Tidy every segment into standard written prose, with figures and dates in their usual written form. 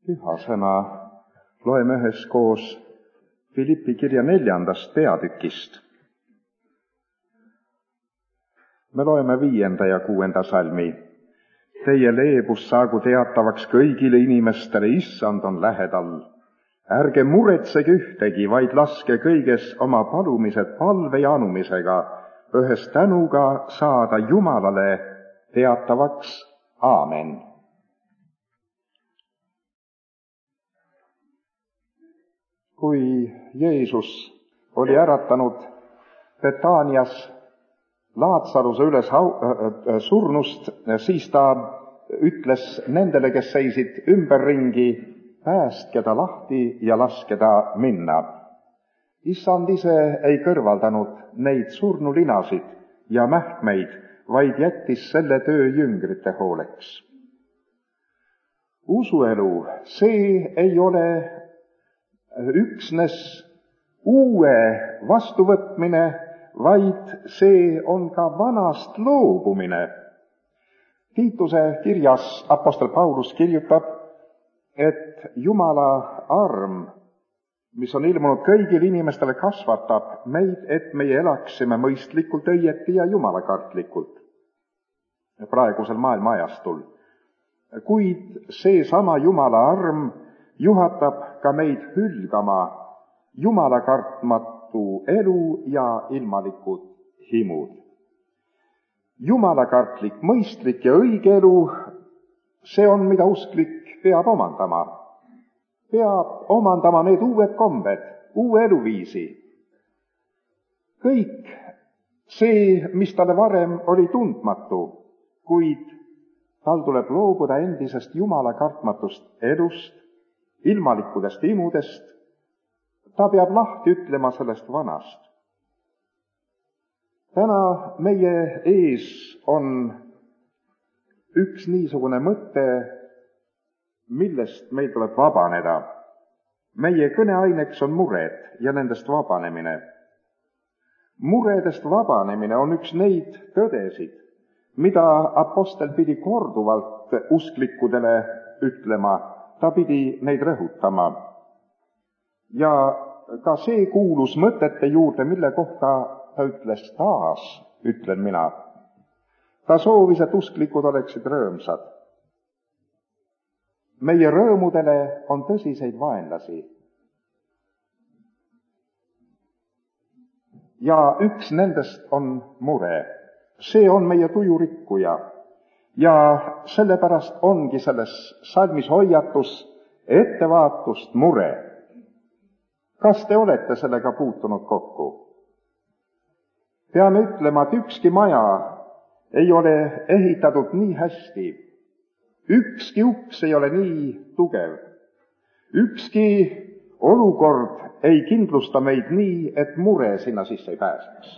Püha sõna loeme üheskoos Philippi kirja 4. peatükist. Me loeme 5. ja 6. salmi. Teie leebus saagu teatavaks kõigile inimestele, issand on lähedal. Ärge muretsege ühtegi, vaid laske kõiges oma palumised palve ja anumisega, ühes tänuga saada Jumalale teatavaks. Aamen. Kui Jeesus oli äratanud Betaanias Laatsaruse üles surnust, siis ta ütles nendele, kes seisid ümberringi, päästke ta lahti ja laske ta minna. Issand ise ei kõrvaldanud neid surnulinasid ja mähkmeid, vaid jättis selle töö jüngrite hooleks. Usuelu, see ei ole üksnes uue vastuvõtmine, vaid see on ka vanast loobumine. Tiituse kirjas apostel Paulus kirjutab, et Jumala arm, mis on ilmunud kõigile inimestele, kasvatab meid, et meie elaksime mõistlikult, õieti ja jumalakartlikult praegusel maailma ajastul. Kuid seesama Jumala arm juhatab ka meid hülgama jumalakartmatu elu ja ilmalikud himud. Jumalakartlik, mõistlik ja õige elu, see on, mida usklik peab omandama. Peab omandama need uued kombed, uue eluviisi. Kõik see, mis talle varem oli tundmatu, kuid tal tuleb loobuda endisest jumalakartmatust elust, ilmalikudest imudest, ta peab lahti ütlema sellest vanast. Täna meie ees on üks niisugune mõte, millest meil tuleb vabaneda. Meie kõneaineks on mured ja nendest vabanemine. Muredest vabanemine on üks neid tõdesid, mida apostel pidi korduvalt usklikudele ütlema. Ta pidi neid rõhutama. Ja ka see kuulus mõtete juurde, mille kohta ta ütles taas, ütlen mina. Ta soovis, et usklikud oleksid rõõmsad. Meie rõõmudele on tõsiseid vaenlasi. Ja üks nendest on mure. See on meie tuju rikkuja. Ja sellepärast ongi selles salmis hoiatus ettevaatust mure. Kas te olete sellega puutunud kokku? Peame ütlema, et ükski maja ei ole ehitatud nii hästi. Ükski uks ei ole nii tugev. Ükski olukord ei kindlusta meid nii, et mure sinna sisse ei pääseks.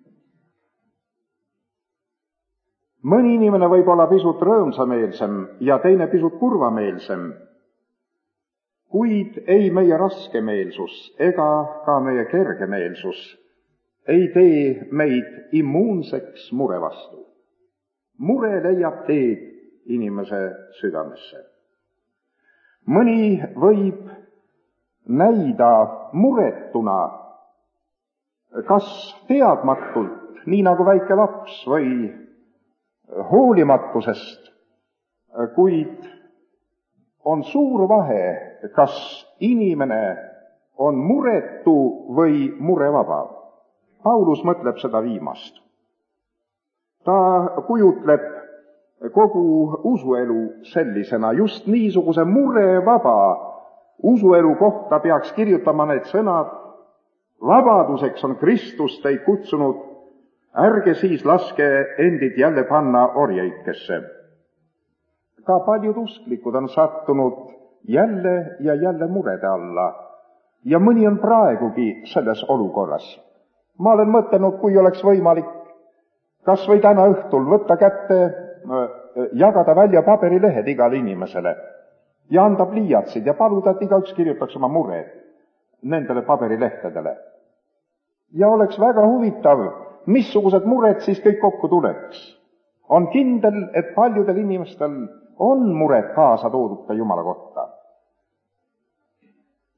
Mõni inimene võib olla pisut rõõmsameelsem ja teine pisut kurvameelsem, kuid ei meie raskemeelsus ega ka meie kergemeelsus ei tee meid immuunseks mure vastu. Mure leiab teed inimese südamesse. Mõni võib näida muretuna, kas teadmatult, nii nagu väike laps või hoolimatusest, kuid on suur vahe, kas inimene on muretu või murevaba. Paulus mõtleb seda viimast. Ta kujutleb kogu usuelu sellisena, just niisuguse murevaba usuelu kohta peaks kirjutama need sõnad: vabaduseks on Kristus teid kutsunud, ärge siis laske endid jälle panna orjaikesse. Ka paljud usklikud on sattunud jälle ja jälle murede alla ja mõni on praegugi selles olukorras. Ma olen mõtelnud, kui oleks võimalik kas või täna õhtul võtta kätte, jagada välja paberilehed igale inimesele ja anda pliiatsid ja paluda, et igaüks kirjutaks oma mured nendele paberilehtedele. Ja oleks väga huvitav, missugused mured siis kõik kokku tuleks. On kindel, et paljudel inimestel on mured kaasa toodud ka Jumala kohta.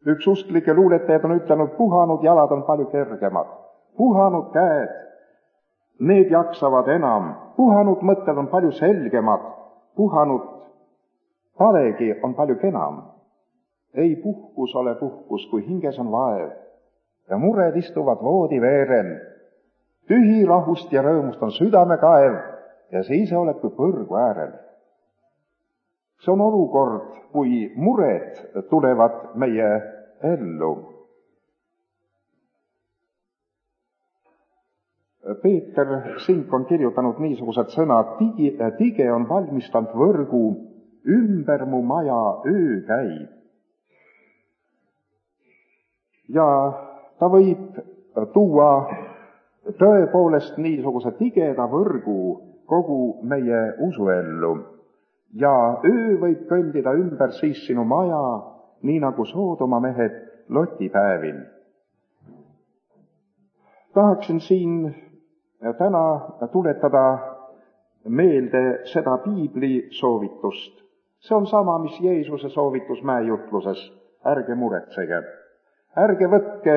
Üks usklike luuletajad on ütelnud, puhanud jalad on palju kergemad, puhanud käed, need jaksavad enam, puhanud mõtted on palju selgemad, puhanud palegi on palju kenam. Ei puhkus ole puhkus, kui hinges on vaev ja mured istuvad voodiveerel. Tühi rahust ja rõõmust on südamekaev ja sa ise oled kui põrgu äärel. See on olukord, kui mured tulevad meie ellu. Peeter Sink on kirjutanud niisugused sõnad, tige on valmistanud võrgu, ümber mu maja öö käib. Ja ta võib tuua tõepoolest niisuguse tigeda võrgu kogu meie usuellu. Ja öö võib kõndida ümber siis sinu maja, nii nagu Soodoma mehed Loti päevil. Tahaksin siin täna tuletada meelde seda piibli soovitust. See on sama, mis Jeesuse soovitus mäejutluses. Ärge muretsege. Ärge võtke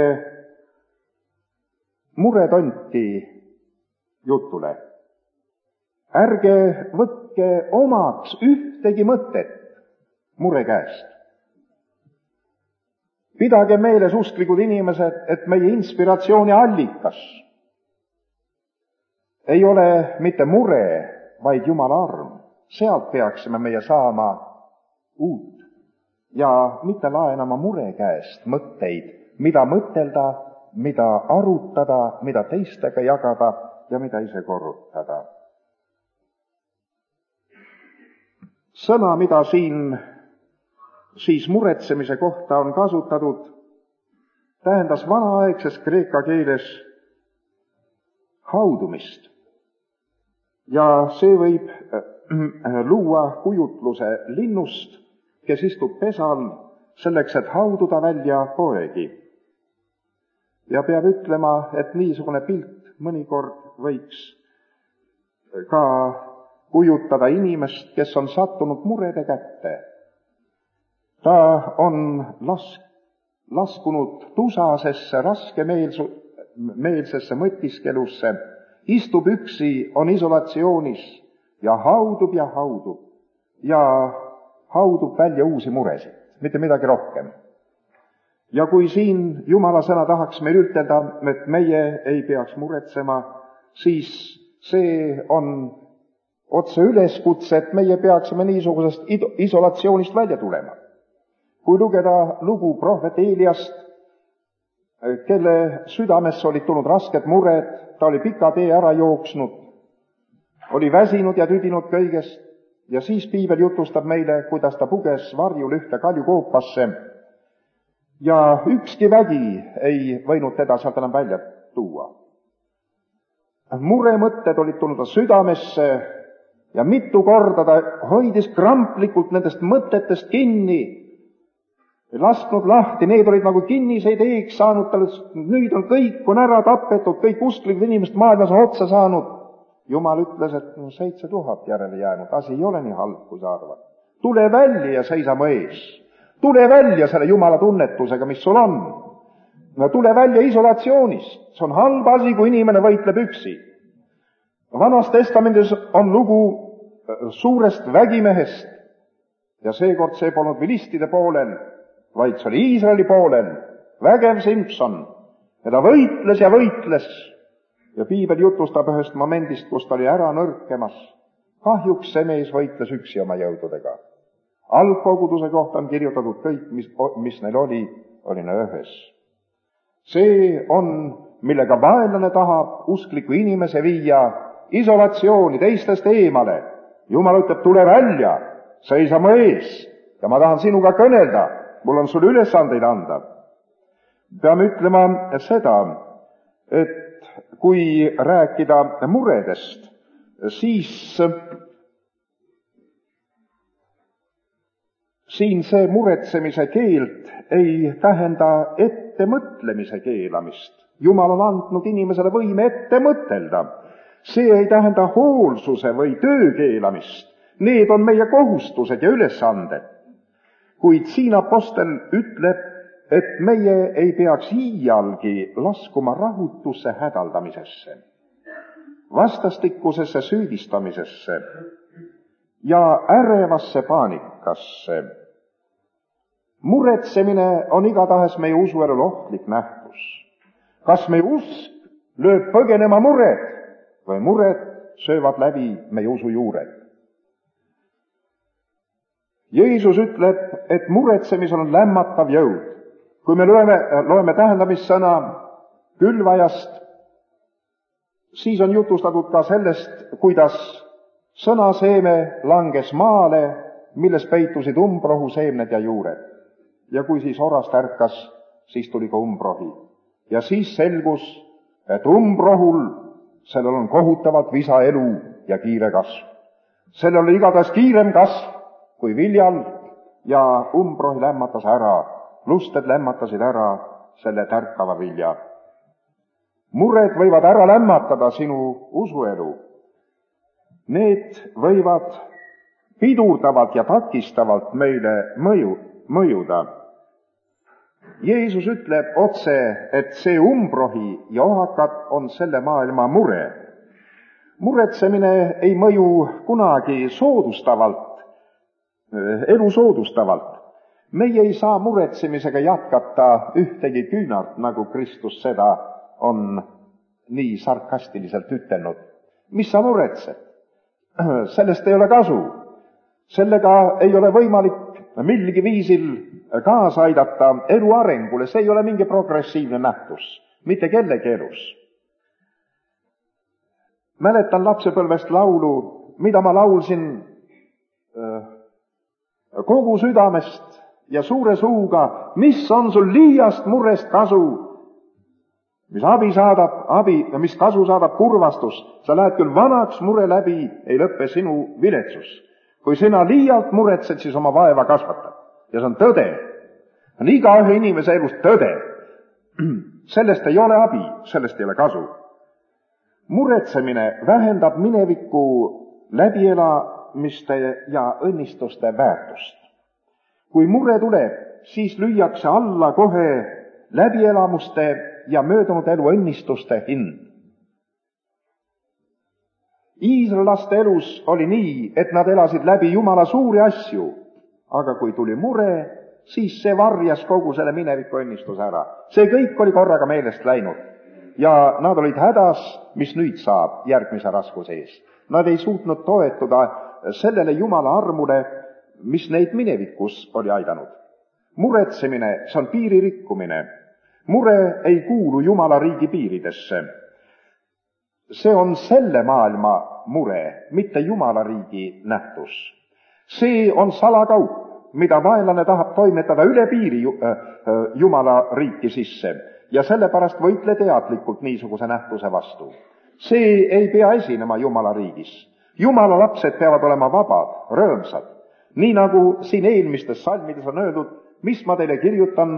muretonti jutule. Ärge võtke omaks ühtegi mõtet mure käest. Pidage meeles, usklikud inimesed, et meie inspiratsiooni allikas ei ole mitte mure, vaid Jumala arm. Sealt peaksime meie saama uut ja mitte laenama mure käest mõtteid, mida mõtelda, mida arutada, mida teistega jagada ja mida ise korrutada. Sõna, mida siin siis muretsemise kohta on kasutatud, tähendas vanaaegses kreeka keeles haudumist. Ja see võib luua kujutluse linnust, kes istub pesal selleks, et haududa välja poegi. Ja peab ütlema, et niisugune pilt mõnikord võiks ka kujutada inimest, kes on sattunud murede kätte. Ta on laskunud tusasesse, raskemeelsesse mõtiskelusse, istub üksi, on isolatsioonis ja haudub ja haudub välja uusi muresid, mitte midagi rohkem. Ja kui siin Jumala sõna tahaks meil ütelda, et meie ei peaks muretsema, siis see on otse üleskutse, et meie peaksime niisugusest isolatsioonist välja tulema. Kui lugeda lugu prohvet Eeliast, kelle südamesse olid tulnud rasked mured, ta oli pika tee ära jooksnud, oli väsinud ja tüdinud kõigest ja siis piibel jutustab meile, kuidas ta puges varjul ühte kaljukoopasse ja ükski vägi ei võinud teda sealt enam välja tuua. Muremõtted olid tulnud ta südamesse ja mitu korda ta hoidis kramplikult nendest mõtetest kinni, lasknud lahti, need olid nagu kinniseid eeks saanud talle, nüüd on kõik on ära tapetud, kõik usklikud inimesed maailmas on otsa saanud. Jumal ütles, et 7000 järele jäänud, asi ei ole nii halb, kui sa arvad. Tule välja ja seisa mu ees. Tule välja selle Jumala tunnetusega, mis sul on. Tule välja isolatsioonist. See on halb asi, kui inimene võitleb üksi. Vanas testamendis on lugu suurest vägimehest ja seekord see polnud vilistide poolel, vaid see oli Iisraeli poolel, vägev Simson. Ja ta võitles ja võitles. Ja piibel jutustab ühest momendist, kus ta oli ära nõrkemas. Kahjuks see mees võitles üksi oma jõududega. Algkoguduse kohta on kirjutatud kõik, mis neil oli ühes. See on, millega vaenlane tahab uskliku inimese viia isolatsiooni teistest eemale. Jumal ütleb, tule välja, seisa mu ees ja ma tahan sinuga kõnelda. Mul on sulle ülesandeid anda. Peame ütlema seda, et kui rääkida muredest, siis siin see muretsemise keeld ei tähenda ettemõtlemise keelamist. Jumal on andnud inimesele võime ette mõtelda. See ei tähenda hoolsuse või töö keelamist. Need on meie kohustused ja ülesanded. Kuid siin apostel ütleb, et meie ei peaks iialgi laskuma rahutusse hädaldamisesse, vastastikusesse süüdistamisesse ja ärevasse paanikasse. Muretsemine on igatahes meie usuelul ohtlik nähtus. Kas meie usk lööb põgenema mured või mured söövad läbi meie usu juured? Jeesus ütleb, et muretsemisel on lämmatav jõud. Kui me loeme tähendamissõna külvajast, siis on jutustatud ka sellest, kuidas sõnaseeme langes maale, milles peitusid umbrohu seemned ja juured. Ja kui siis orast ärkas, siis tuli ka umbrohi. Ja siis selgus, et umbrohul, sellel on kohutavalt visa elu ja kiire kasv. Sellel oli igatahes kiirem kasv kui viljal ja umbrohi lämmatas ära, lusted lämmatasid ära selle tärkava vilja. Mured võivad ära lämmatada sinu usuelu. Need võivad pidurdavalt ja takistavalt meile mõjuda. Jeesus ütleb otse, et see umbrohi ja ohakad on selle maailma mure. Muretsemine ei mõju kunagi soodustavalt, elu soodustavalt. Meie ei saa muretsemisega jätkata ühtegi küünart, nagu Kristus seda on nii sarkastiliselt ütelnud. Mis sa muretsed? Sellest ei ole kasu. Sellega ei ole võimalik millegi viisil kaasa aidata elu arengule, see ei ole mingi progressiivne nähtus, mitte kellegi elus. Mäletan lapsepõlvest laulu, mida ma laulsin kogu südamest ja suure suuga, mis on sul liiast murest kasu, mis kasu saadab kurvastus, sa lähed küll vanaks, mure läbi ei lõppe sinu viletsus. Kui sina liialt muretsed, siis oma vaeva kasvatad. Ja see on tõde. On igaühe inimese elust tõde. Sellest ei ole abi, sellest ei ole kasu. Muretsemine vähendab mineviku läbielamiste ja õnnistuste väärtust. Kui mure tuleb, siis lüüakse alla kohe läbielamuste ja möödunud elu õnnistuste hind. Iisraelaste elus oli nii, et nad elasid läbi Jumala suuri asju, aga kui tuli mure, siis see varjas kogu selle mineviku õnnistuse ära. See kõik oli korraga meelest läinud ja nad olid hädas, mis nüüd saab järgmise raskuse ees. Nad ei suutnud toetuda sellele Jumala armule, mis neid minevikus oli aidanud. Muretsemine, see on piiri rikkumine. Mure ei kuulu Jumala riigi piiridesse. See on selle maailma mure, mitte Jumala riigi nähtus. See on salakaup, mida vaenlane tahab toimetada üle piiri Jumala riiki sisse ja sellepärast võitle teadlikult niisuguse nähtuse vastu. See ei pea esinema Jumala riigis. Jumala lapsed peavad olema vabad, rõõmsad. Nii nagu siin eelmistes salmides on öeldud, mis ma teile kirjutan,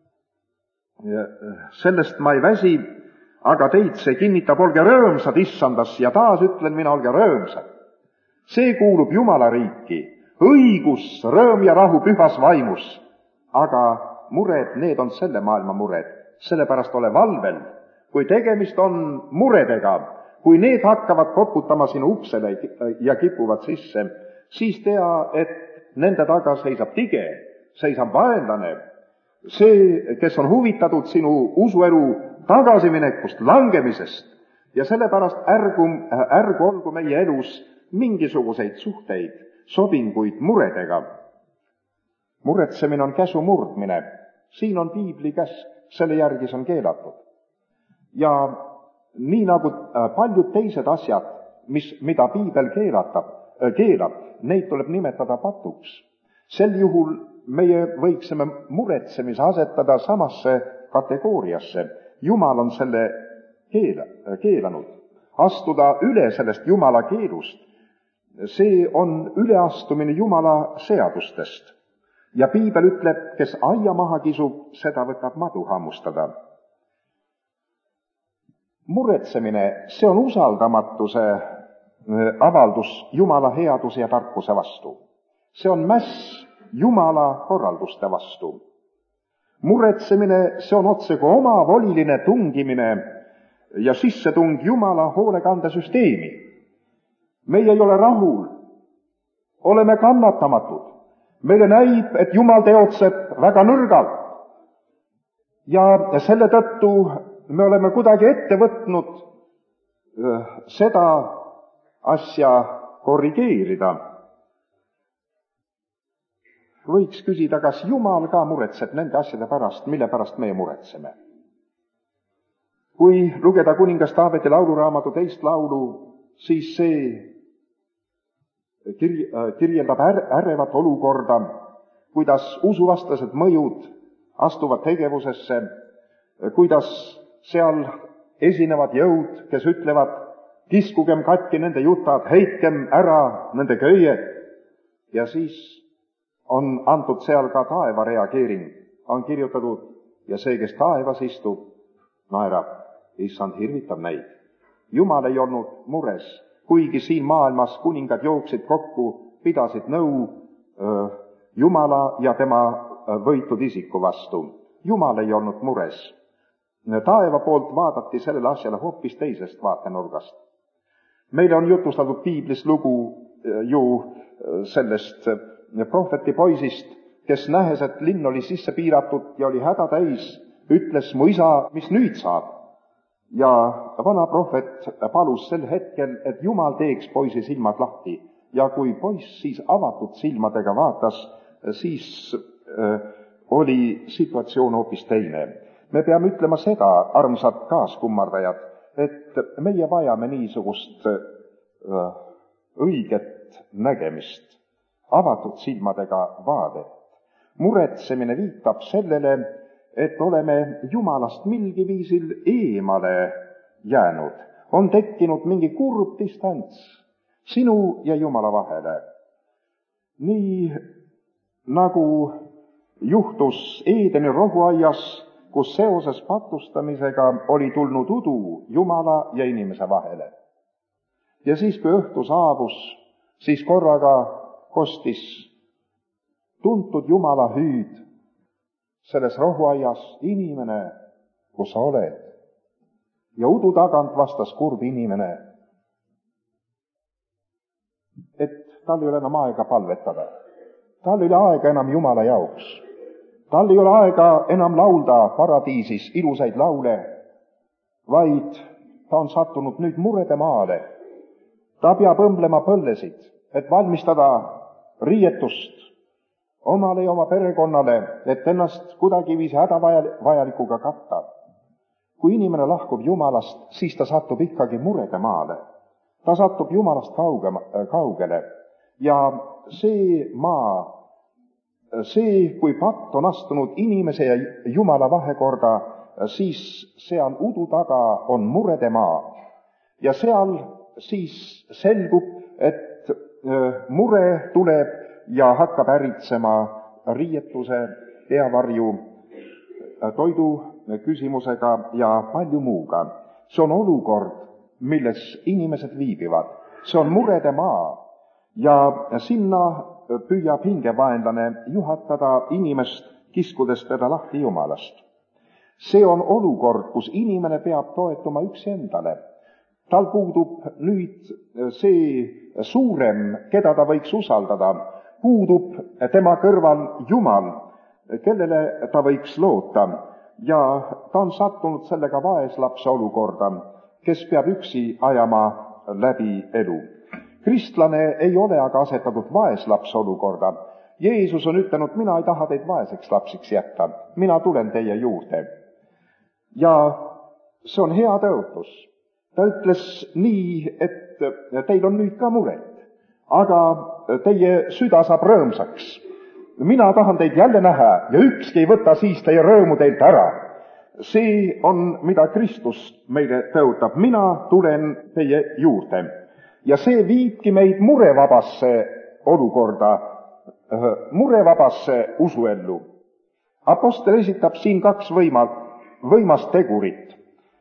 sellest ma ei väsi, aga teid see kinnitab, olge rõõmsad issandas ja taas ütlen mina, olge rõõmsad. See kuulub Jumala riiki, õigus, rõõm ja rahu pühas vaimus, aga mured, need on selle maailma mured, sellepärast ole valvel. Kui tegemist on muredega, kui need hakkavad koputama sinu uksele ja kipuvad sisse, siis tea, et nende taga seisab tige, seisab vaenlane, see, kes on huvitatud sinu usuelu tagasiminekust, langemisest ja sellepärast ärgu olgu meie elus mingisuguseid suhteid, sobinguid muredega. Muretsemine on käsu murdmine, siin on piibli käsk, selle järgi see on keelatud. Ja nii nagu paljud teised asjad, mida piibel keelab, neid tuleb nimetada patuks. Sel juhul meie võiksime muretsemise asetada samasse kategooriasse. Jumal on selle keelanud. Astuda üle sellest Jumala keelust, see on üleastumine Jumala seadustest. Ja piibel ütleb, kes aia maha kisub, seda võtab madu hammustada. Muretsemine, see on usaldamatuse avaldus Jumala headuse ja tarkuse vastu. See on mäss Jumala korralduste vastu. Muretsemine, see on otse kui omavoliline tungimine ja sissetung Jumala hoolekandesüsteemi. Meie ei ole rahul, oleme kannatamatud. Meile näib, et Jumal teotseb väga nõrgalt. Ja selle tõttu me oleme kuidagi ette võtnud seda asja korrigeerida. Võiks küsida, kas Jumal ka muretseb nende asjade pärast, mille pärast meie muretseme. Kui lugeda kuningas Taaveti lauluraamatu 2. laulu, siis see kirjeldab ärevat olukorda, kuidas usuvastased mõjud astuvad tegevusesse, kuidas seal esinevad jõud, kes ütlevad, kiskugem katki nende jutad, heitkem ära nende köied. Ja siis on antud seal ka taeva reageering, on kirjutatud, ja see, kes taevas istub, naerab, issand hirvitab neid. Jumal ei olnud mures, kuigi siin maailmas kuningad jooksid kokku, pidasid nõu Jumala ja tema võitud isiku vastu. Jumal ei olnud mures. Taeva poolt vaadati sellele asjale hoopis teisest vaatenurgast. Meile on jutustatud piiblis lugu ju sellest prohveti poisist, kes nähes, et linn oli sisse piiratud ja oli häda täis, ütles, mu isa, mis nüüd saab? Ja vana prohvet palus sel hetkel, et Jumal teeks poisi silmad lahti. Ja kui poiss siis avatud silmadega vaatas, siis oli situatsioon hoopis teine. Me peame ütlema seda, armsad kaaskummardajad, et meie vajame niisugust õiget nägemist, avatud silmadega vaadet. Muretsemine viitab sellele, et oleme Jumalast milgi viisil eemale jäänud. On tekkinud mingi kurb distants sinu ja Jumala vahele. Nii nagu juhtus Eedeni rohuaias, kus seoses patustamisega oli tulnud udu Jumala ja inimese vahele. Ja siis, kui õhtu saabus, siis korraga kostis tuntud Jumala hüüd selles rohuaias, inimene, kus sa oled. Ja udu tagant vastas kurb inimene, et tal ei ole enam aega palvetada. Tal ei ole aega enam Jumala jaoks. Tal ei ole aega enam laulda paradiisis ilusaid laule, vaid ta on sattunud nüüd murede maale. Ta peab õmblema põllesid, et valmistada riietust omale ja oma perekonnale, et ennast kuidagiviisi hädavajalikuga katta. Kui inimene lahkub Jumalast, siis ta satub ikkagi murede maale. Ta satub Jumalast kaugele. Ja see maa, see, kui patt on astunud inimese ja Jumala vahekorda, siis seal udu taga on murede maa. Ja seal siis selgub, et mure tuleb ja hakkab äritsema riietuse, peavarju, toidu küsimusega ja palju muuga. See on olukord, milles inimesed viibivad. See on murede maa ja sinna püüab hingevaenlane juhatada inimest, kiskudes teda lahti Jumalast. See on olukord, kus inimene peab toetuma üksi endale. Tal puudub nüüd see suurem, keda ta võiks usaldada. Puudub tema kõrval Jumal, kellele ta võiks loota, ja ta on sattunud sellega vaeslapse olukorda, kes peab üksi ajama läbi elu. Kristlane ei ole aga asetatud vaeslapse olukorda. Jeesus on ütelnud, mina ei taha teid vaeseks lapsiks jätta, mina tulen teie juurde. Ja see on hea tõotus. Ta ütles nii, et teil on nüüd ka muret, aga teie süda saab rõõmsaks. Mina tahan teid jälle näha ja ükski ei võta siis teie rõõmu teilt ära. See on, mida Kristus meile tõotab. Mina tulen teie juurde. Ja see viibki meid murevabasse olukorda, murevabasse usuellu. Apostel esitab siin 2 võimast tegurit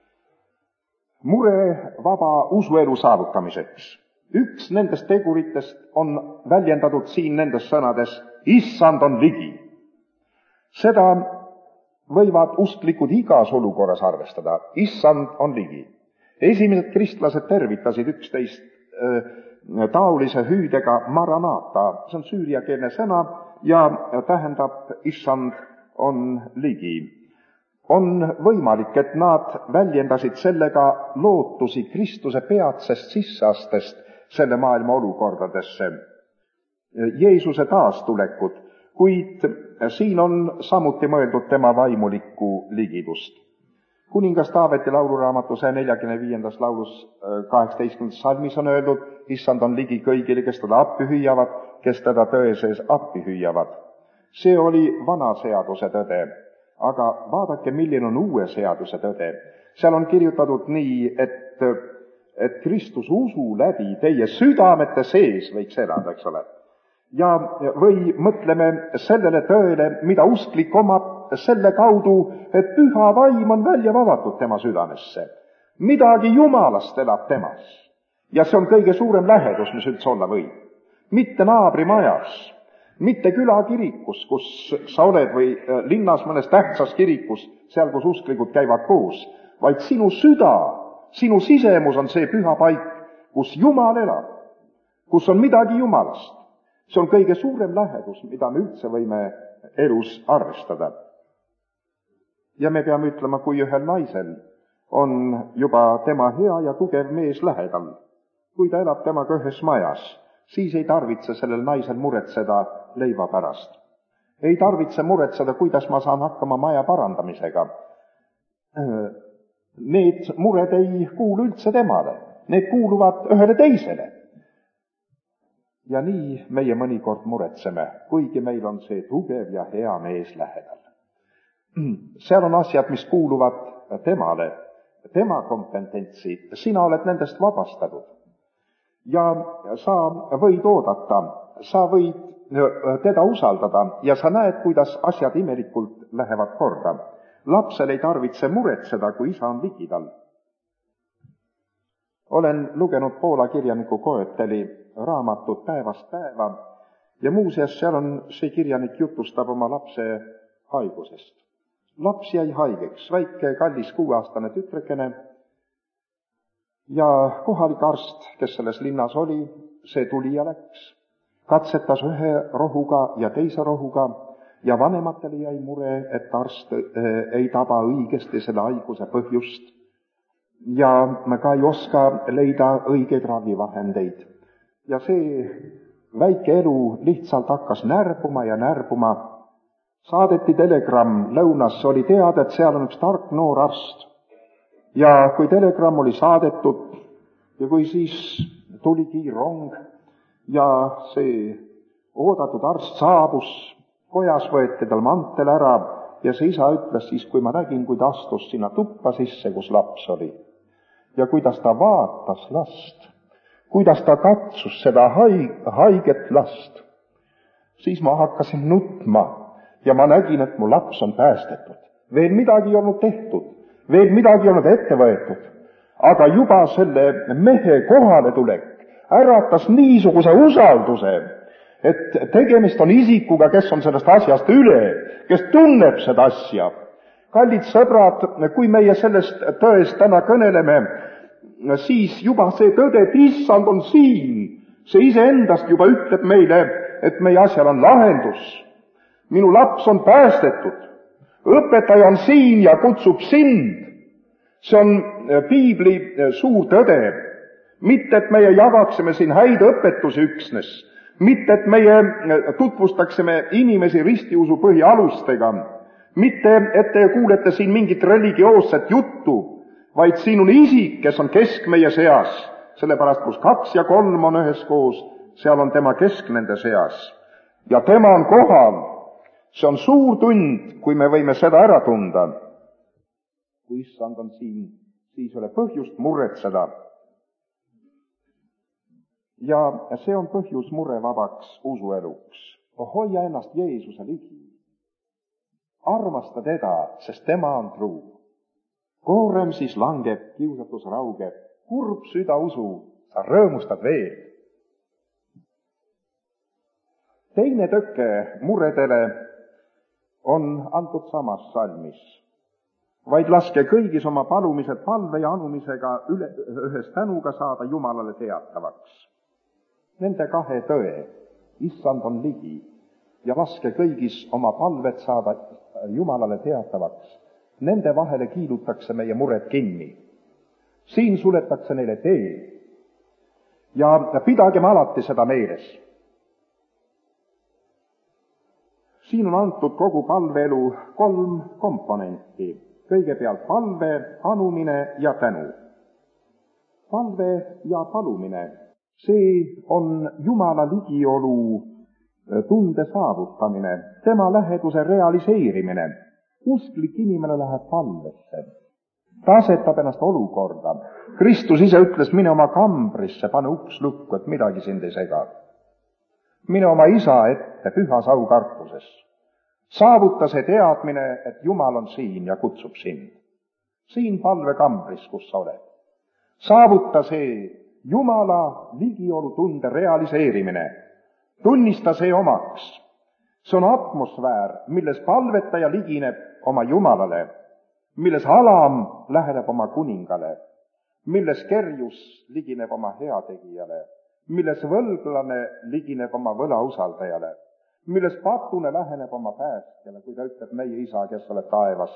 murevaba usuelu saavutamiseks. Üks nendest teguritest on väljendatud siin nendes sõnades, issand on ligi. Seda võivad usklikud igas olukorras arvestada, issand on ligi. Esimesed kristlased tervitasid üksteist taolise hüüdega Maranata, see on süüriakeelne sõna ja tähendab issand on ligi. On võimalik, et nad väljendasid sellega lootusi Kristuse peatsest sisseastest selle maailma olukordadesse, Jeesuse taastulekut, kuid siin on samuti mõeldud tema vaimulikku ligidust. Kuningas Taaveti lauluraamatu 145. laulus 18. salmis on öeldud, issand on ligi kõigile, kes teda appi hüüavad, kes teda tõe sees appi hüüavad. See oli vana seaduse tõde, aga vaadake, milline on uue seaduse tõde. Seal on kirjutatud nii, et Kristus usu läbi teie südamete sees võiks elada, eks ole. Ja või mõtleme sellele tõele, mida usklik omab selle kaudu, et püha vaim on välja vabatud tema südamesse. Midagi Jumalast elab temas. Ja see on kõige suurem lähedus, mis üldse olla võib. Mitte naabrimajas, mitte külakirikus, kus sa oled, või linnas mõnes tähtsas kirikus, seal, kus usklikud käivad koos, vaid sinu süda, sinu sisemus on see püha paik, kus Jumal elab, kus on midagi Jumalast. See on kõige suurem lähedus, mida me üldse võime elus arvestada. Ja me peame ütlema, kui ühel naisel on juba tema hea ja tugev mees lähedal, kui ta elab temaga ühes majas, siis ei tarvitse sellel naisel muretseda leiva pärast. Ei tarvitse muretseda, kuidas ma saan hakkama maja parandamisega. Need mured ei kuulu üldse temale, need kuuluvad ühele teisele. Ja nii meie mõnikord muretseme, kuigi meil on see tugev ja hea mees lähedal. Seal on asjad, mis kuuluvad temale, tema kompetentsi, sina oled nendest vabastatud. Ja sa võid oodata, sa võid teda usaldada ja sa näed, kuidas asjad imelikult lähevad korda. Lapsel ei tarvitse muretseda, kui isa on ligidal. Olen lugenud Poola kirjaniku Koeteli raamatut Päevast päeva ja muuseas seal on see kirjanik jutustab oma lapse haigusest. Laps jäi haigeks, väike kallis 6-aastane tütrekene ja kohalik arst, kes selles linnas oli, see tuli ja läks. Katsetas ühe rohuga ja teise rohuga ja vanematele jäi mure, et arst ei taba õigesti selle haiguse põhjust ja ka ei oska leida õigeid ravivahendeid. Ja see väike elu lihtsalt hakkas närbuma ja närbuma. Saadeti telegramm lõunas, oli teada, et seal on üks tark noor arst. Ja kui telegramm oli saadetud ja kui siis tuligi rong ja see oodatud arst saabus, kojas võeti tal mantel ära ja see isa ütles siis, kui ma nägin, kui ta astus sinna tuppa sisse, kus laps oli. Ja kuidas ta vaatas last, kuidas ta katsus seda haiget last, siis ma hakkasin nutma ja ma nägin, et mu laps on päästetud. Veel midagi ei olnud tehtud, veel midagi ei olnud ette võetud, aga juba selle mehe kohaletulek äratas niisuguse usalduse, et tegemist on isikuga, kes on sellest asjast üle, kes tunneb seda asja. Kallid sõbrad, kui meie sellest tõest täna kõneleme, siis juba see tõde, et issand on siin, see iseendast juba ütleb meile, et meie asjal on lahendus. Minu laps on päästetud, õpetaja on siin ja kutsub sind. See on piibli suur tõde. Mitte, et meie jagaksime siin häid õpetusi üksnes, mitte, et meie tutvustaksime inimesi ristiusu põhialustega, mitte, et te kuulete siin mingit religioosset juttu, vaid siin on isik, kes on kesk meie seas, sellepärast kus 2 ja 3 on üheskoos, seal on tema kesk nende seas. Ja tema on kohal. See on suur tund, kui me võime seda ära tunda. Kui issand on siin, siis ei ole põhjust muretseda. Ja see on põhjus murevabaks usueluks. Hoia ennast Jeesuse ligi. Armasta teda, sest tema on truu. Koorem siis langeb, kiusatus raugeb, kurb süda usu, sa rõõmustad veel. Teine tõke muredele on antud samas salmis, vaid laske kõigis oma palumised palve ja anumisega ühes tänuga saada Jumalale teatavaks. Nende kahe tõe, issand on ligi, ja laske kõigis oma palved saada Jumalale teatavaks. Nende vahele kiilutakse meie mured kinni. Siin suletakse neile tee. Ja pidagem alati seda meeles. Siin on antud kogu palveelu 3 komponenti. Kõigepealt palve, anumine ja tänu. Palve ja palumine, see on Jumala ligiolu tunde saavutamine, tema läheduse realiseerimine. Usklik inimene läheb palvesse. Ta asetab ennast olukorda. Kristus ise ütles, mine oma kambrisse, pane uks lukku, et midagi sind ei sega. Mine oma isa ette pühas aukartuses. Saavuta see teadmine, et Jumal on siin ja kutsub sind. Siin palvekambris, kus sa oled. Saavuta see Jumala ligiolu tunde realiseerimine. Tunnista see omaks. See on atmosfäär, milles palvetaja ligineb oma Jumalale, milles alam läheneb oma kuningale, milles kerjus ligineb oma heategijale, milles võlglane ligineb oma võlausaldajale, milles patune läheneb oma päästjale, kui ta ütleb, meie isa, kes oled taevas,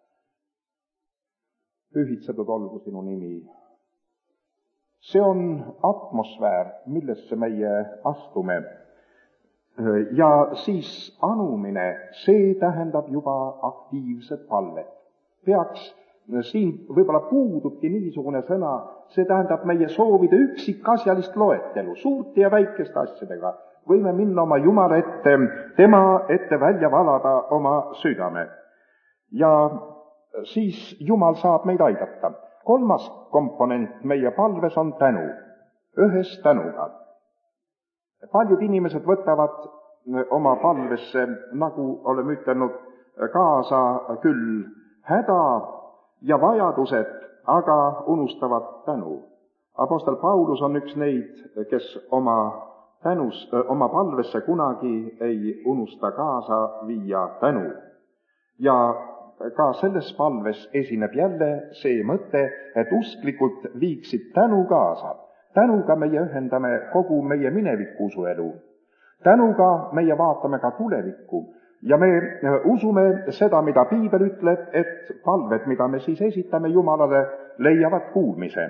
pühitsetud olgu sinu nimi. See on atmosfäär, millesse meie astume. Ja siis anumine, see tähendab juba aktiivset palvet. Siin võib-olla puudubki niisugune sõna, see tähendab meie soovide üksikasjalist loetelu, suurte ja väikeste asjadega. Võime minna oma Jumala ette, tema ette välja valada oma südame. Ja siis Jumal saab meid aidata. 3. komponent meie palves on tänu, ühes tänuga. Paljud inimesed võtavad oma palvesse, nagu oleme ütelnud, kaasa küll häda ja vajadused, aga unustavad tänu. Apostel Paulus on üks neid, kes oma palvesse kunagi ei unusta kaasa viia tänu. Ja ka selles palves esineb jälle see mõte, et usklikud viiksid tänu kaasa. Tänuga meie ühendame kogu meie mineviku usuelu. Tänuga meie vaatame ka tulevikku. Ja me usume seda, mida Piibel ütleb, et palved, mida me siis esitame Jumalale, leiavad kuulmise.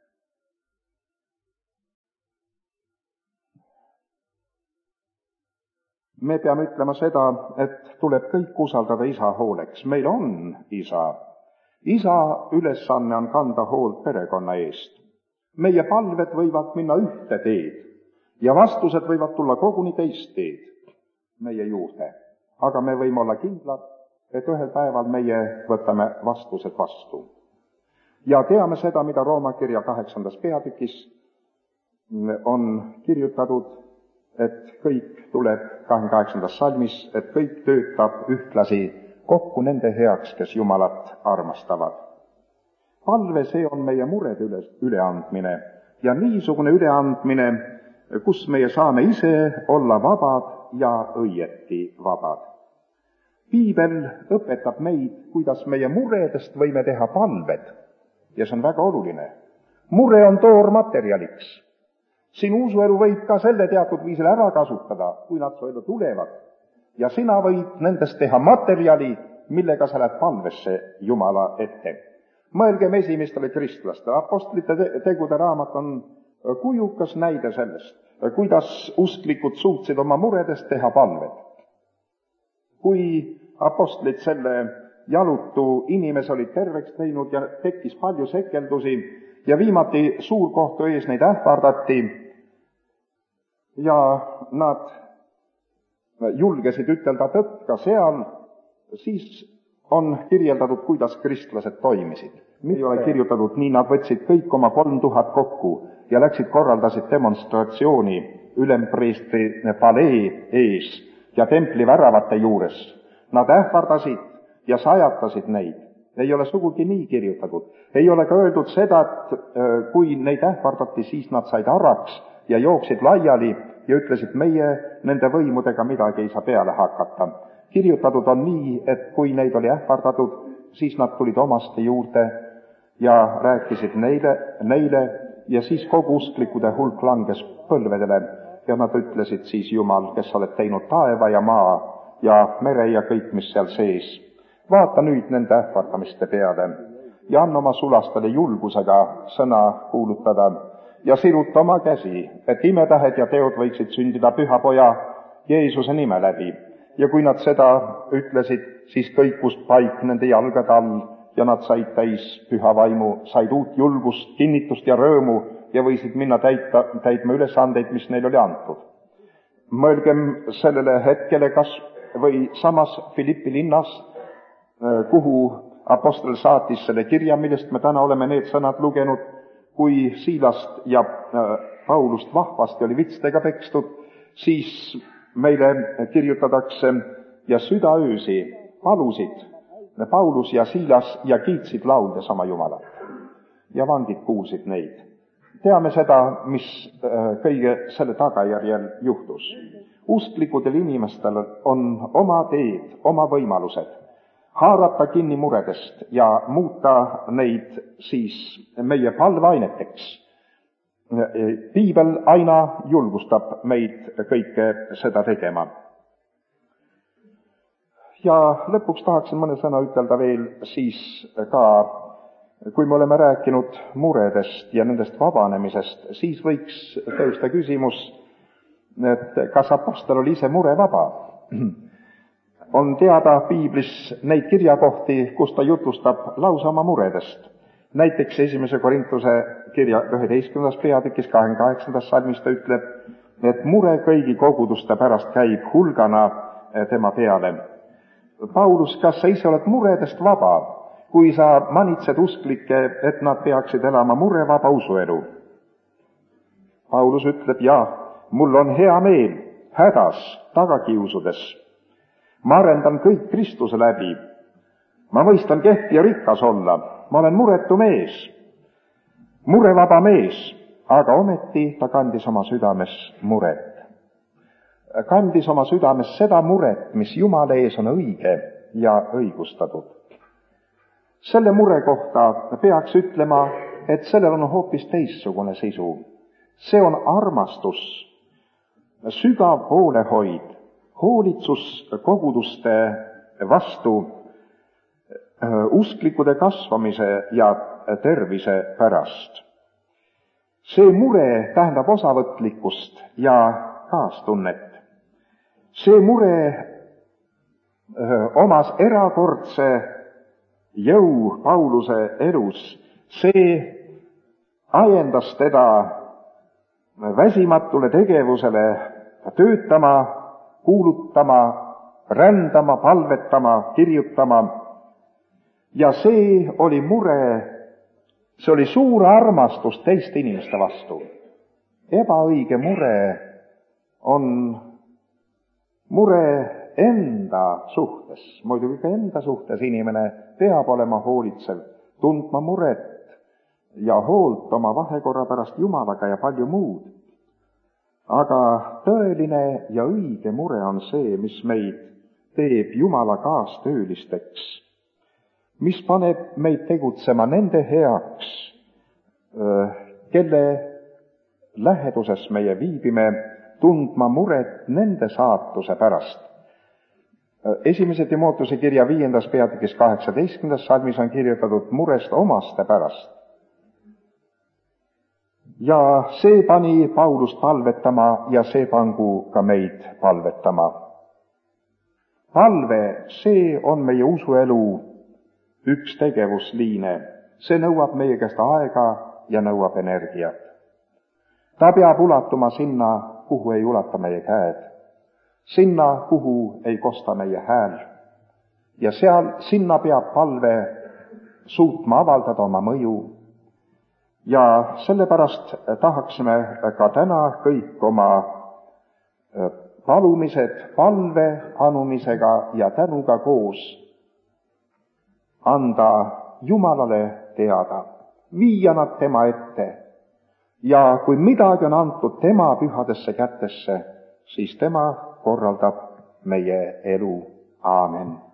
Me peame ütlema seda, et tuleb kõik usaldada isa hooleks. Meil on isa. Isa ülesanne on kanda hoolt perekonna eest. Meie palved võivad minna ühte teed ja vastused võivad tulla koguni teist teed meie juurde. Aga me võime olla kindlad, et ühel päeval meie võtame vastused vastu. Ja teame seda, mida Rooma kirja 8. peatükis on kirjutatud, et kõik tuleb 28. salmis, et kõik töötab ühtlasi kokku nende heaks, kes Jumalat armastavad. Palve, see on meie murede üleandmine ja niisugune üleandmine, kus meie saame ise olla vabad ja õieti vabad. Piibel õpetab meid, kuidas meie muredest võime teha palved ja see on väga oluline. Mure on toormaterjaliks. Sinu usuelu võib ka selle teatud viisil ära kasutada, kui nad su ellu tulevad ja sina võid nendest teha materjali, millega sa lähed palvesse Jumala ette. Mõelgem esimestele kristlastele. Apostlite tegude raamat on kujukas näide sellest, kuidas usklikud suutsid oma muredest teha palved. Kui apostlid selle jalutu inimese olid terveks teinud ja tekkis palju sekeldusi ja viimati suurkohtu ees neid ähvardati ja nad julgesid ütelda tõtt ka seal, siis on kirjeldatud, kuidas kristlased toimisid. Ei ole kirjutatud nii, nad võtsid kõik oma 3000 kokku ja läksid korraldasid demonstratsiooni ülempreestri palee ees ja templi väravate juures. Nad ähvardasid ja sajatasid neid. Ei ole sugugi nii kirjutatud. Ei ole ka öeldud seda, et kui neid ähvardati, siis nad said araks ja jooksid laiali ja ütlesid, meie nende võimudega midagi ei saa peale hakata. kirjutatud on nii, et kui neid oli ähvardatud, siis nad tulid omaste juurde ja rääkisid neile ja siis kogu usklikude hulk langes põlvedele ja nad ütlesid siis, Jumal, kes sa oled teinud taeva ja maa ja mere ja kõik, mis seal sees. Vaata nüüd nende ähvardamiste peale ja anna oma sulastele julgusega sõna kuulutada ja siruta oma käsi, et imetähed ja teod võiksid sündida püha poja Jeesuse nime läbi. Ja kui nad seda ütlesid, siis kõikus paik nende jalgade all ja nad said täis püha vaimu, said uut julgust, kinnitust ja rõõmu ja võisid minna täitma ülesandeid, mis neil oli antud. Mõelgem sellele hetkele või samas Philippi linnas, kuhu apostel saatis selle kirja, millest me täna oleme need sõnad lugenud, kui Siilast ja Paulust vahvasti oli vitstega pekstud, siis meile kirjutatakse ja südaöösi palusid Paulus ja Siilas ja kiitsid lauldes oma Jumalat. Ja vangid kuulsid neid. Teame seda, mis kõige selle tagajärjel juhtus. Usklikudel inimestel on oma teed, oma võimalused haarata kinni muredest ja muuta neid siis meie palveaineteks. Piibel aina julgustab meid kõike seda tegema. Ja lõpuks tahaksin mõne sõna ütelda veel siis ka, kui me oleme rääkinud muredest ja nendest vabanemisest, siis võiks tõusta küsimus, et kas apostel oli ise murevaba. On teada piiblis neid kirjakohti, kus ta jutustab lausa oma muredest. Näiteks 1. Korintuse kirja 11. peatükis 28. salmis ta ütleb, et mure kõigi koguduste pärast käib hulgana tema peale. Paulus, kas sa ise oled muredest vaba, kui sa manitsed usklikke, et nad peaksid elama murevaba usuelu? Paulus ütleb, mul on hea meel hädas, tagakiusudes. Ma arendan kõik Kristuse läbi. Ma mõistan kehv ja rikas olla. Ma olen muretu mees, murevaba mees, aga ometi ta kandis oma südames muret. Kandis oma südames seda muret, mis Jumala ees on õige ja õigustatud. Selle mure kohta peaks ütlema, et sellel on hoopis teistsugune sisu. See on armastus, sügav hoolehoid, hoolitsus koguduste vastu, usklikude kasvamise ja tervise pärast. See mure tähendab osavõtlikkust ja kaastunnet. See mure omas erakordse jõu Pauluse elus. See ajendas teda väsimatule tegevusele töötama, kuulutama, rändama, palvetama, kirjutama. Ja see oli mure, see oli suur armastus teiste inimeste vastu. Ebaõige mure on mure enda suhtes. Muidugi ka enda suhtes inimene peab olema hoolitsev, tundma muret ja hoolt oma vahekorra pärast Jumalaga ja palju muud. Aga tõeline ja õige mure on see, mis meid teeb Jumala kaastöölisteks, mis paneb meid tegutsema nende heaks, kelle läheduses meie viibime, tundma muret nende saatuse pärast. 1. Timoteuse kirja 5. peatükis 18. salmis on kirjutatud murest omaste pärast. Ja see pani Paulust palvetama ja see pangu ka meid palvetama. Palve, see on meie usuelu üks tegevusliine. See nõuab meie käest aega ja nõuab energiat. Ta peab ulatuma sinna, kuhu ei ulata meie käed, sinna, kuhu ei kosta meie hääl. Ja sinna peab palve suutma avaldada oma mõju. Ja sellepärast tahaksime ka täna kõik oma palumised palve anumisega ja tänuga koos anda Jumalale teada, viia nad tema ette. Ja kui midagi on antud tema pühadesse kätesse, siis tema korraldab meie elu. aamen.